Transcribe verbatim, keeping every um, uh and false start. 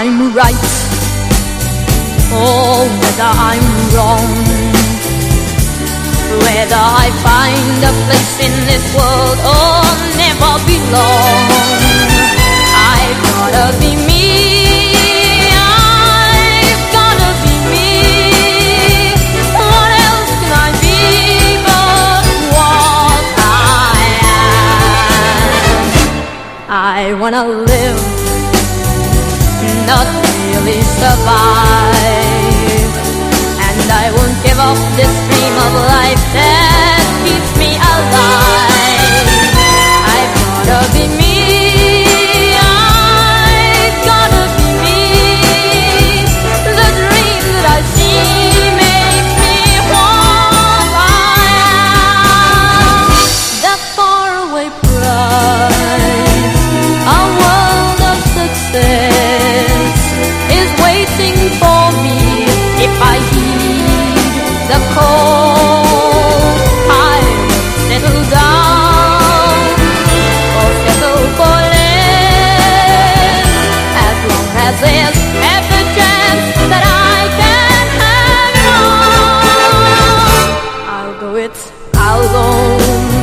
I'm right or whether I'm wrong, whether I find a place in this world or never belong. I've gotta be me, I've gotta be me. What else can I be but what I am? I wanna live, not really survive, and I won't give up this dream of life that keeps me alive.